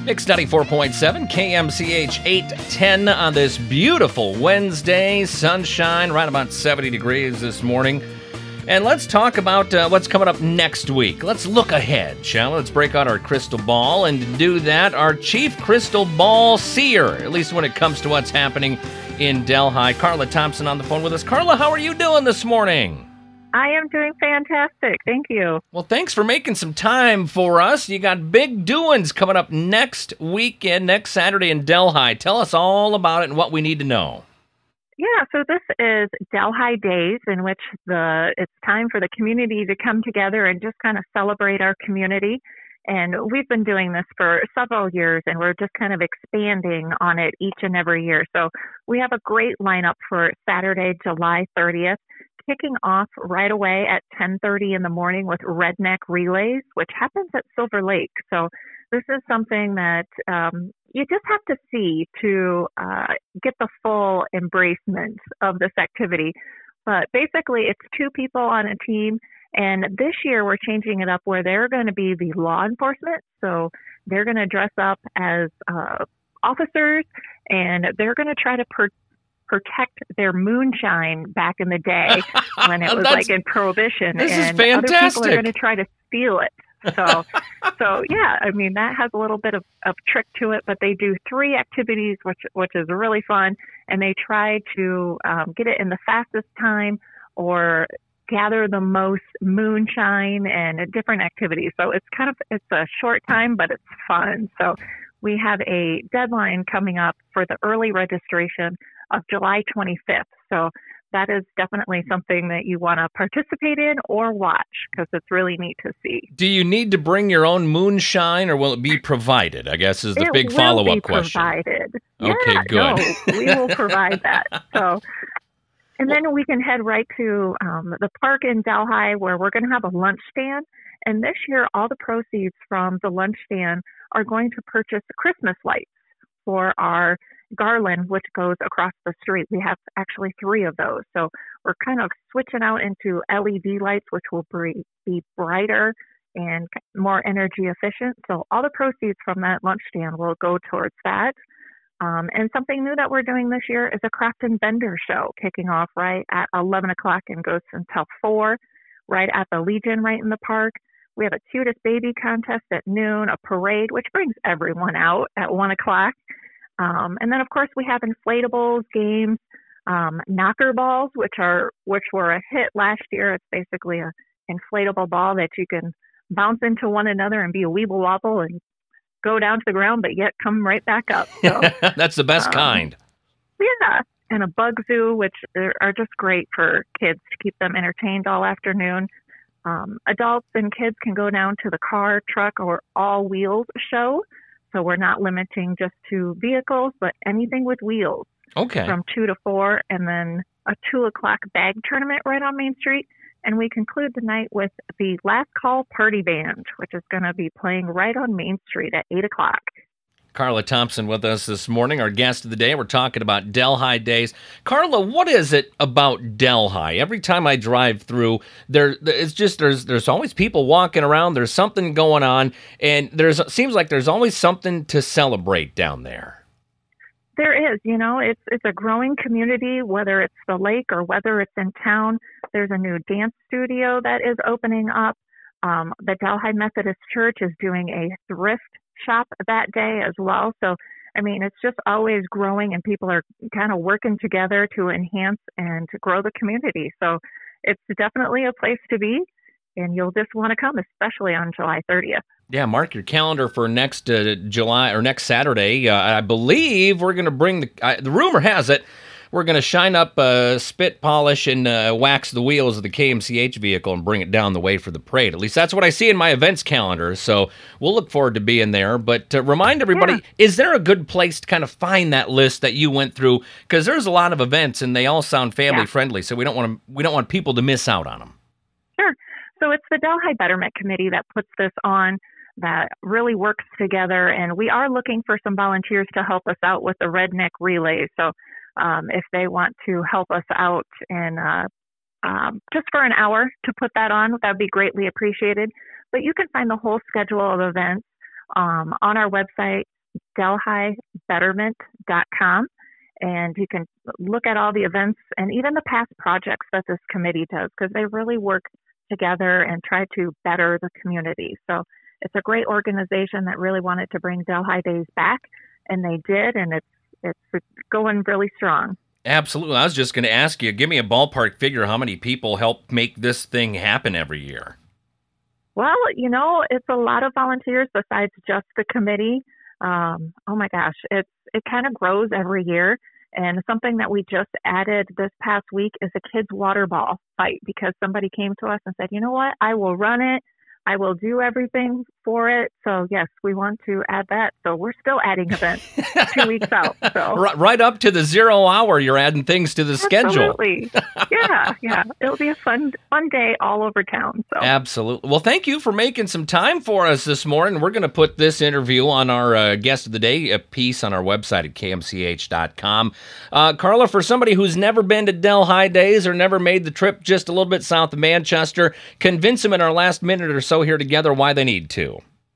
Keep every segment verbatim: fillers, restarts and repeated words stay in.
Mix ninety-four point seven, K M C H eight ten on this beautiful Wednesday. Sunshine, right about seventy degrees this morning. And let's talk about uh, what's coming up next week. Let's look ahead, shall we? Let's break out our crystal ball, and to do that, our chief crystal ball seer, at least when it comes to what's happening in Delhi. Carla Thompson on the phone with us. Carla, how are you doing this morning? I am doing fantastic. Thank you. Well, thanks for making some time for us. You got big doings coming up next weekend, next Saturday in Delhi. Tell us all about it and what we need to know. Yeah, so this is Delhi Days, in which the it's time for the community to come together and just kind of celebrate our community. And we've been doing this for several years, and we're just kind of expanding on it each and every year. So we have a great lineup for Saturday, July thirtieth, kicking off right away at ten thirty in the morning with Redneck Relays, which happens at Silver Lake. So this is something that um, you just have to see to uh, get the full embracement of this activity. But basically, it's two people on a team. And this year, we're changing it up where they're going to be the law enforcement. So they're going to dress up as uh, officers, and they're going to try to per- protect their moonshine back in the day when it was like in Prohibition. This and is fantastic. Other people are going to try to steal it. So, so yeah, I mean, that has a little bit of, of trick to it, but they do three activities, which, which is really fun. And they try to um, get it in the fastest time or gather the most moonshine and different activities. So it's kind of, it's a short time, but it's fun. So we have a deadline coming up for the early registration of July twenty-fifth. So that is definitely something that you want to participate in or watch, because it's really neat to see. Do you need to bring your own moonshine, or will it be provided, I guess is the it big follow-up question. Provided. Okay, yeah, good. No, we will provide that. So, and then we can head right to um, the park in Delhi, where we're going to have a lunch stand. And this year, all the proceeds from the lunch stand are going to purchase Christmas lights for our garland, which goes across the street. We have actually three of those. So we're kind of switching out into L E D lights, which will be brighter and more energy efficient. So all the proceeds from that lunch stand will go towards that. Um, and something new that we're doing this year is a craft and vendor show kicking off right at eleven o'clock and goes until four, right at the Legion, right in the park. We have a cutest baby contest at noon, a parade, which brings everyone out at one o'clock. Um, and then, of course, we have inflatables, games, um, knocker balls, which are which were a hit last year. It's basically a inflatable ball that you can bounce into one another and be a weeble wobble and go down to the ground, but yet come right back up. So, that's the best um, kind. Yeah, and a bug zoo, which are, are just great for kids to keep them entertained all afternoon. Um, adults and kids can go down to the car, truck, or all wheels show. So we're not limiting just to vehicles, but anything with wheels. Okay. From two to four, and then a two o'clock bag tournament right on Main Street. And we conclude the night with the Last Call Party Band, which is going to be playing right on Main Street at eight o'clock. Carla Thompson with us this morning, our guest of the day. We're talking about Delhi Days. Carla, what is it about Delhi? Every time I drive through, there it's just there's there's always people walking around. There's something going on, and there's seems like there's always something to celebrate down there. There is, you know, it's it's a growing community, whether it's the lake or whether it's in town. There's a new dance studio that is opening up. Um, the Delhi Methodist Church is doing a thrift shop that day as well. So, I mean, it's just always growing, and people are kind of working together to enhance and to grow the community. So it's definitely a place to be, and you'll just want to come, especially on July thirtieth. Yeah, mark your calendar for next uh, July or next Saturday. Uh, I believe we're going to bring the, uh, the rumor has it, we're going to shine up, uh, spit polish, and uh, wax the wheels of the K M C H vehicle and bring it down the way for the parade. At least that's what I see in my events calendar. So we'll look forward to being there. But uh, remind everybody, yeah. Is there a good place to kind of find that list that you went through? Because there's a lot of events, and they all sound family yeah. friendly. So we don't want to we don't want people to miss out on them. Sure. So it's the Delhi Betterment Committee that puts this on, that really works together. And we are looking for some volunteers to help us out with the Redneck Relay. So um, if they want to help us out and uh, um, just for an hour to put that on, that would be greatly appreciated. But you can find the whole schedule of events um, on our website, delhi betterment dot com. And you can look at all the events and even the past projects that this committee does, because they really work together and try to better the community. So it's a great organization that really wanted to bring Delhi Days back, and they did, and it's it's going really strong. Absolutely. I was just going to ask you, give me a ballpark figure how many people help make this thing happen every year. Well, you know, it's a lot of volunteers besides just the committee. Um, oh my gosh, it's it kind of grows every year. And something that we just added this past week is a kids' water ball fight, because somebody came to us and said, you know what, I will run it. I will do everything for it. So, yes, we want to add that. So we're still adding events two weeks out. So right, right up to the zero hour, you're adding things to the schedule. Absolutely. Yeah, yeah. It'll be a fun fun day all over town. So. Absolutely. Well, thank you for making some time for us this morning. We're going to put this interview on our uh, Guest of the Day, a piece on our website at K M C H dot com. Uh, Carla, for somebody who's never been to Delhi Days or never made the trip just a little bit south of Manchester, convince them in our last minute or so here together why they need to.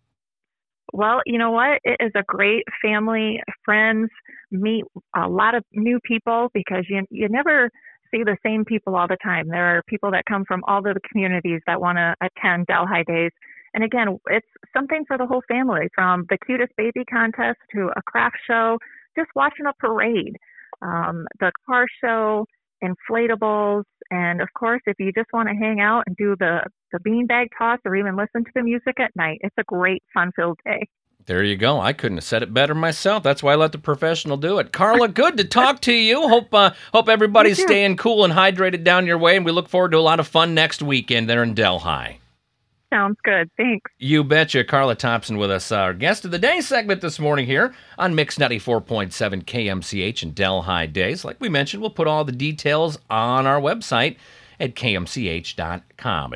Well, you know what? It is a great family, friends, meet a lot of new people, because you you never see the same people all the time. There are people that come from all of the communities that want to attend Delhi Days. And again, it's something for the whole family, from the cutest baby contest to a craft show, just watching a parade, um, the car show, inflatables, and of course, if you just want to hang out and do the, the beanbag toss or even listen to the music at night, it's a great fun-filled day. There you go. I couldn't have said it better myself. That's why I let the professional do it. Carla, good to talk to you. Hope uh, hope everybody's staying cool and hydrated down your way, and we look forward to a lot of fun next weekend there in Delhi. Sounds good. Thanks. You betcha. Carla Thompson with us, our Guest of the Day segment this morning here on Mix ninety-four point seven K M C H and Delhi Days. Like we mentioned, we'll put all the details on our website at K M C H dot com.